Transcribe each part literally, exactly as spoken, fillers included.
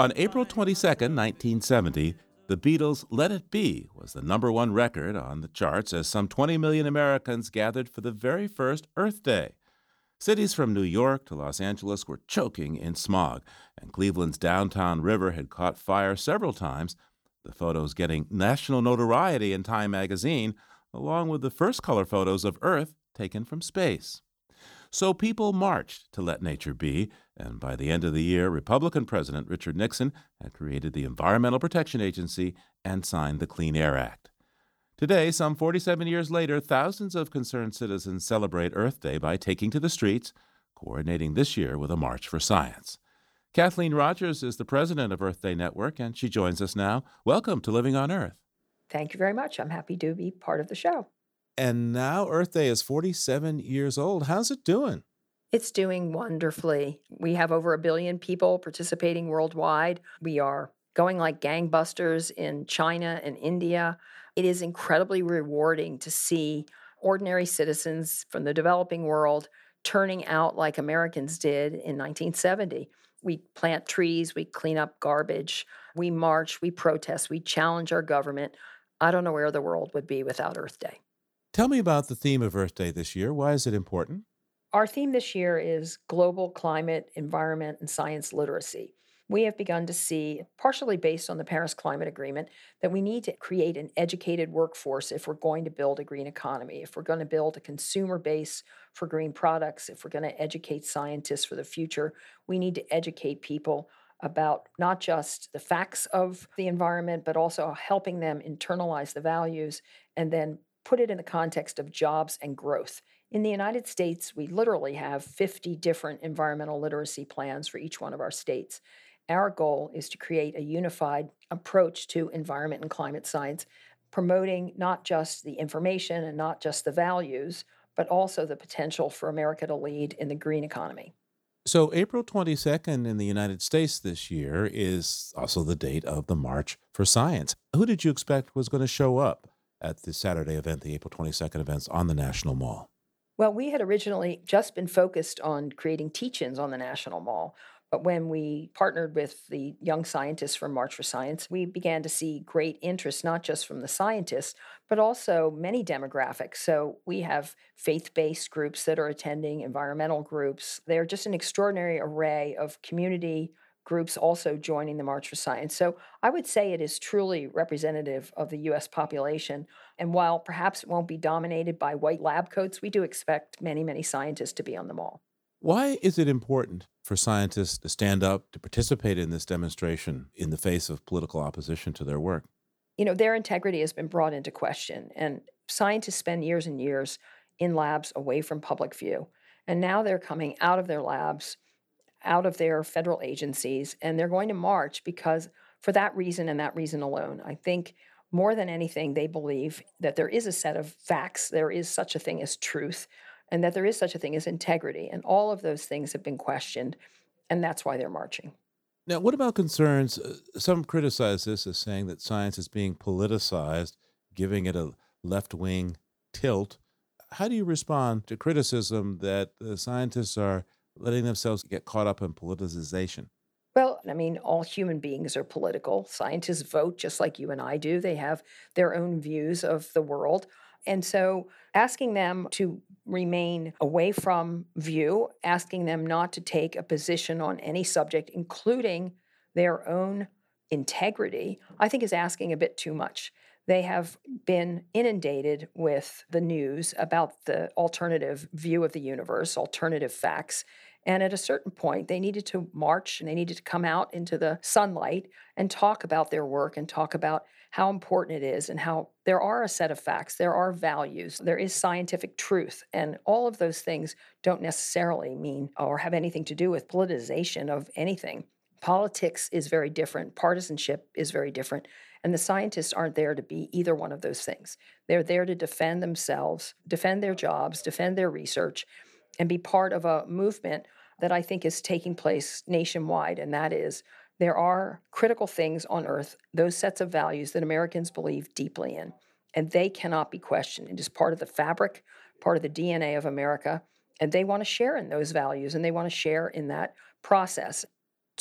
On April twenty-second, nineteen seventy, the Beatles' Let It Be was the number one record on the charts as some twenty million Americans gathered for the very first Earth Day. Cities from New York to Los Angeles were choking in smog, and Cleveland's downtown river had caught fire several times, the photos getting national notoriety in Time magazine, along with the first color photos of Earth taken from space. So people marched to let nature be, and by the end of the year, Republican President Richard Nixon had created the Environmental Protection Agency and signed the Clean Air Act. Today, some forty-seven years later, thousands of concerned citizens celebrate Earth Day by taking to the streets, coordinating this year with a March for Science. Kathleen Rogers is the president of Earth Day Network, and she joins us now. Welcome to Living on Earth. Thank you very much. I'm happy to be part of the show. And now Earth Day is forty-seven years old. How's it doing? It's doing wonderfully. We have over a billion people participating worldwide. We are going like gangbusters in China and India. It is incredibly rewarding to see ordinary citizens from the developing world turning out like Americans did in nineteen seventy. We plant trees, we clean up garbage, we march, we protest, we challenge our government. I don't know where the world would be without Earth Day. Tell me about the theme of Earth Day this year. Why is it important? Our theme this year is global climate, environment, and science literacy. We have begun to see, partially based on the Paris Climate Agreement, that we need to create an educated workforce if we're going to build a green economy, if we're going to build a consumer base for green products, if we're going to educate scientists for the future. We need to educate people about not just the facts of the environment, but also helping them internalize the values and then put it in the context of jobs and growth. In the United States, we literally have fifty different environmental literacy plans for each one of our states. Our goal is to create a unified approach to environment and climate science, promoting not just the information and not just the values, but also the potential for America to lead in the green economy. So April twenty-second in the United States this year is also the date of the March for Science. Who did you expect was going to show up at the Saturday event, the April twenty-second events on the National Mall? Well, we had originally just been focused on creating teach-ins on the National Mall. But when we partnered with the young scientists from March for Science, we began to see great interest, not just from the scientists, but also many demographics. So we have faith-based groups that are attending, environmental groups. They're just an extraordinary array of community groups also joining the March for Science. So I would say it is truly representative of the U S population. And while perhaps it won't be dominated by white lab coats, we do expect many, many scientists to be on the mall. Why is it important for scientists to stand up, to participate in this demonstration in the face of political opposition to their work? You know, their integrity has been brought into question, and scientists spend years and years in labs away from public view. And now they're coming out of their labs, out of their federal agencies, and they're going to march because for that reason and that reason alone. I think more than anything, they believe that there is a set of facts, there is such a thing as truth, and that there is such a thing as integrity. And all of those things have been questioned, and that's why they're marching. Now, what about concerns? uh, Some criticize this as saying that science is being politicized, giving it a left-wing tilt. How do you respond to criticism that the scientists are letting themselves get caught up in politicization? Well, I mean, all human beings are political. Scientists vote just like you and I do. They have their own views of the world. And so asking them to remain away from view, asking them not to take a position on any subject, including their own integrity, I think is asking a bit too much. They have been inundated with the news about the alternative view of the universe, alternative facts. And at a certain point, they needed to march and they needed to come out into the sunlight and talk about their work and talk about how important it is and how there are a set of facts, there are values, there is scientific truth. And all of those things don't necessarily mean or have anything to do with politicization of anything. Politics is very different. Partisanship is very different. And the scientists aren't there to be either one of those things. They're there to defend themselves, defend their jobs, defend their research, and be part of a movement that I think is taking place nationwide. And that is, there are critical things on Earth, those sets of values that Americans believe deeply in, and they cannot be questioned. It is part of the fabric, part of the D N A of America, and they want to share in those values, and they want to share in that process.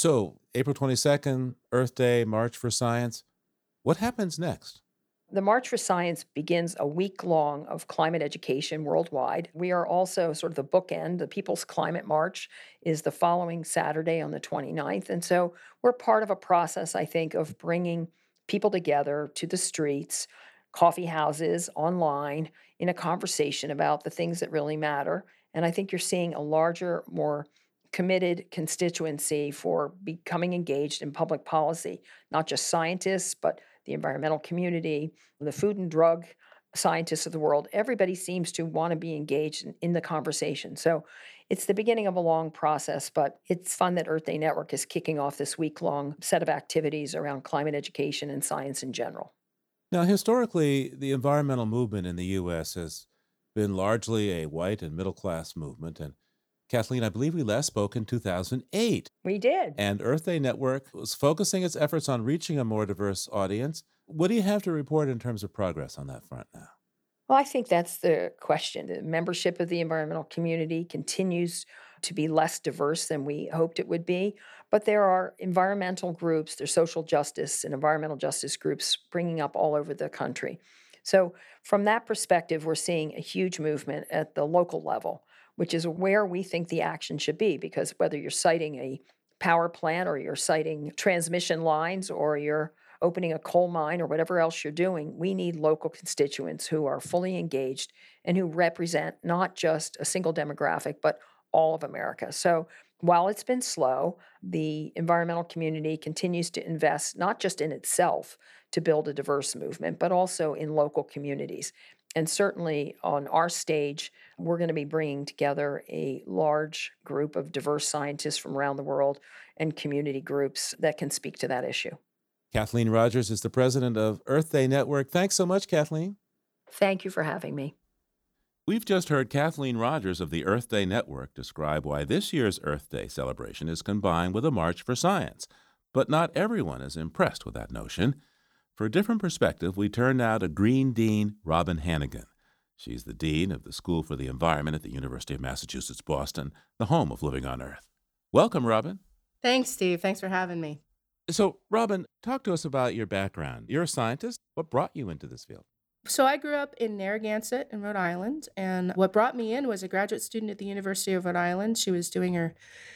So, April twenty-second, Earth Day, March for Science. What happens next? The March for Science begins a week long of climate education worldwide. We are also sort of the bookend. The People's Climate March is the following Saturday on the twenty-ninth. And so we're part of a process, I think, of bringing people together to the streets, coffee houses, online, in a conversation about the things that really matter. And I think you're seeing a larger, more committed constituency for becoming engaged in public policy, not just scientists, but the environmental community, the food and drug scientists of the world. Everybody seems to want to be engaged in, in the conversation. So it's the beginning of a long process, but it's fun that Earth Day Network is kicking off this week long set of activities around climate education and science in general. Now, historically, the environmental movement in the U S has been largely a white and middle class movement. And Kathleen, I believe we last spoke in two thousand eight. We did. And Earth Day Network was focusing its efforts on reaching a more diverse audience. What do you have to report in terms of progress on that front now? Well, I think that's the question. The membership of the environmental community continues to be less diverse than we hoped it would be. But there are environmental groups, there's social justice and environmental justice groups springing up all over the country. So, from that perspective, we're seeing a huge movement at the local level, which is where we think the action should be. Because whether you're citing a power plant or you're citing transmission lines or you're opening a coal mine or whatever else you're doing, we need local constituents who are fully engaged and who represent not just a single demographic, but all of America. So while it's been slow, the environmental community continues to invest not just in itself to build a diverse movement, but also in local communities. And certainly on our stage, we're going to be bringing together a large group of diverse scientists from around the world and community groups that can speak to that issue. Kathleen Rogers is the president of Earth Day Network. Thanks so much, Kathleen. Thank you for having me. We've just heard Kathleen Rogers of the Earth Day Network describe why this year's Earth Day celebration is combined with a March for Science. But not everyone is impressed with that notion. For a different perspective, we turn now to Green Dean Robin Hannigan. She's the dean of the School for the Environment at the University of Massachusetts, Boston, the home of Living on Earth. Welcome, Robin. Thanks, Steve. Thanks for having me. So, Robin, talk to us about your background. You're a scientist. What brought you into this field? So I grew up in Narragansett in Rhode Island, and what brought me in was a graduate student at the University of Rhode Island. She was doing her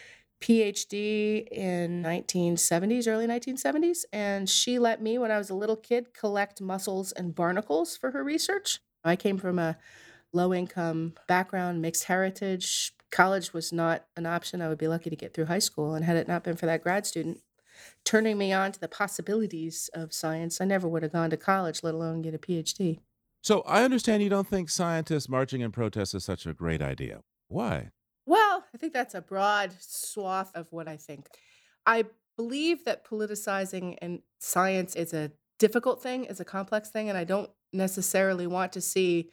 P H D in nineteen seventies, early nineteen seventies, and she let me, when I was a little kid, collect mussels and barnacles for her research. I came from a low-income background, mixed heritage. College was not an option. I would be lucky to get through high school, and had it not been for that grad student turning me on to the possibilities of science, I never would have gone to college, let alone get a P H D. So, I understand you don't think scientists marching in protest is such a great idea. Why? Well, I think that's a broad swath of what I think. I believe that politicizing in science is a difficult thing, is a complex thing, and I don't necessarily want to see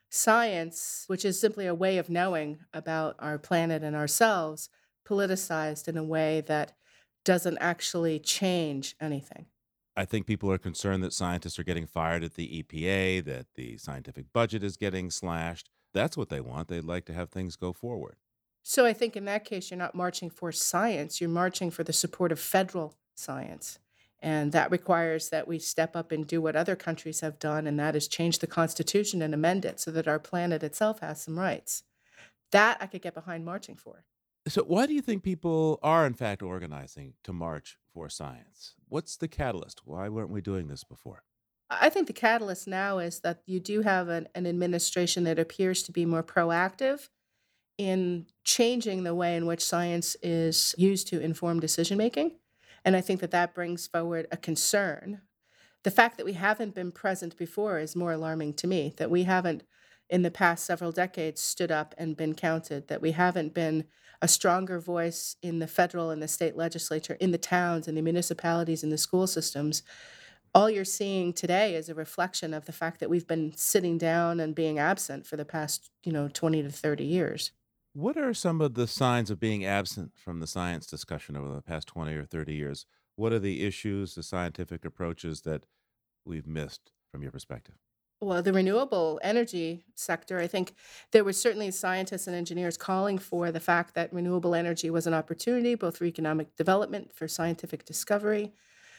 science, which is simply a way of knowing about our planet and ourselves, politicized in a way that doesn't actually change anything. I think people are concerned that scientists are getting fired at the E P A, that the scientific budget is getting slashed. That's what they want. They'd like to have things go forward. So I think in that case, you're not marching for science, you're marching for the support of federal science. And that requires that we step up and do what other countries have done, and that is change the Constitution and amend it so that our planet itself has some rights. That I could get behind marching for. So, why do you think people are, in fact, organizing to march for science? What's the catalyst? Why weren't we doing this before? I think the catalyst now is that you do have an, an administration that appears to be more proactive in changing the way in which science is used to inform decision making. And I think that that brings forward a concern. The fact that we haven't been present before is more alarming to me, that we haven't, in the past several decades, stood up and been counted, that we haven't been a stronger voice in the federal and the state legislature, in the towns and the municipalities and the school systems. All you're seeing today is a reflection of the fact that we've been sitting down and being absent for the past, you know, twenty to thirty years. What are some of the signs of being absent from the science discussion over the past twenty or thirty years? What are the issues, the scientific approaches that we've missed from your perspective? Well, the renewable energy sector, I think there were certainly scientists and engineers calling for the fact that renewable energy was an opportunity, both for economic development, for scientific discovery.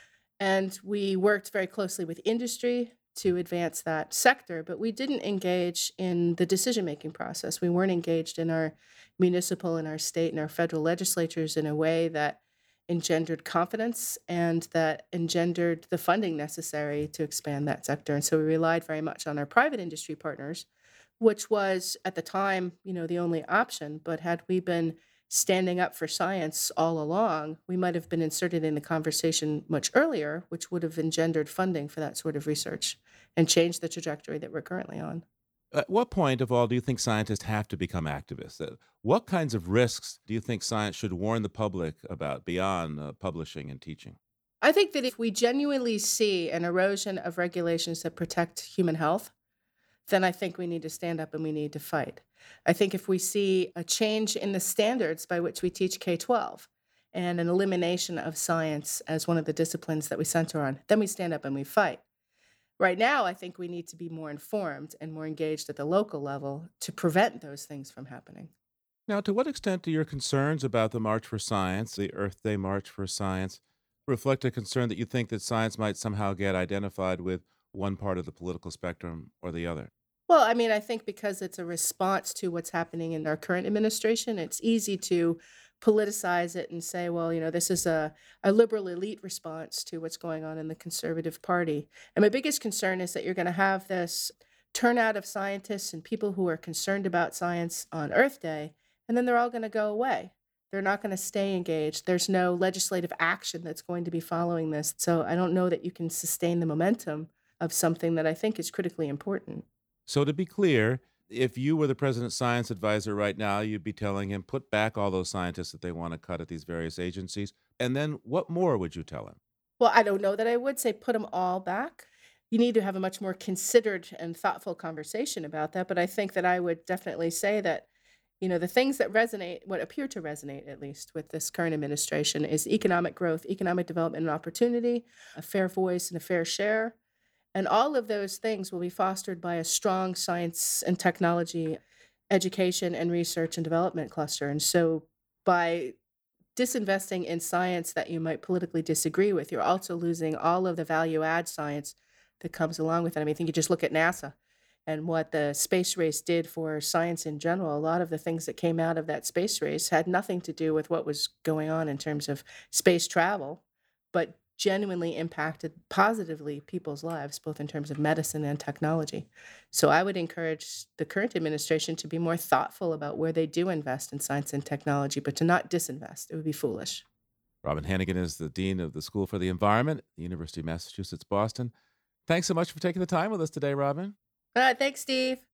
And we worked very closely with industry to advance that sector, but we didn't engage in the decision making process. We weren't engaged in our municipal and our state and our federal legislatures in a way that engendered confidence and that engendered the funding necessary to expand that sector. And so we relied very much on our private industry partners, which was at the time, you know, the only option. But had we been standing up for science all along, we might have been inserted in the conversation much earlier, which would have engendered funding for that sort of research and changed the trajectory that we're currently on. At what point of all do you think scientists have to become activists? Uh, What kinds of risks do you think science should warn the public about beyond uh, publishing and teaching? I think that if we genuinely see an erosion of regulations that protect human health, then I think we need to stand up and we need to fight. I think if we see a change in the standards by which we teach K twelve and an elimination of science as one of the disciplines that we center on, then we stand up and we fight. Right now, I think we need to be more informed and more engaged at the local level to prevent those things from happening. Now, to what extent do your concerns about the March for Science, the Earth Day March for Science, reflect a concern that you think that science might somehow get identified with one part of the political spectrum or the other? Well, I mean, I think because it's a response to what's happening in our current administration, it's easy to politicize it and say, well, you know, this is a, a liberal elite response to what's going on in the Conservative Party. And my biggest concern is that you're going to have this turnout of scientists and people who are concerned about science on Earth Day, and then they're all going to go away. They're not going to stay engaged. There's no legislative action that's going to be following this. So I don't know that you can sustain the momentum of something that I think is critically important. So, to be clear, if you were the president's science advisor right now, you'd be telling him, put back all those scientists that they want to cut at these various agencies. And then what more would you tell him? Well, I don't know that I would say put them all back. You need to have a much more considered and thoughtful conversation about that. But I think that I would definitely say that, you know, the things that resonate, what appear to resonate at least with this current administration is economic growth, economic development and opportunity, a fair voice and a fair share. And all of those things will be fostered by a strong science and technology education and research and development cluster. And so by disinvesting in science that you might politically disagree with, you're also losing all of the value add science that comes along with it. I mean, I think you just look at NASA and what the space race did for science in general. A lot of the things that came out of that space race had nothing to do with what was going on in terms of space travel, but genuinely impacted positively people's lives, both in terms of medicine and technology. So I would encourage the current administration to be more thoughtful about where they do invest in science and technology, but to not disinvest. It would be foolish. Robin Hannigan is the Dean of the School for the Environment at the University of Massachusetts, Boston. Thanks so much for taking the time with us today, Robin. Uh, thanks, Steve.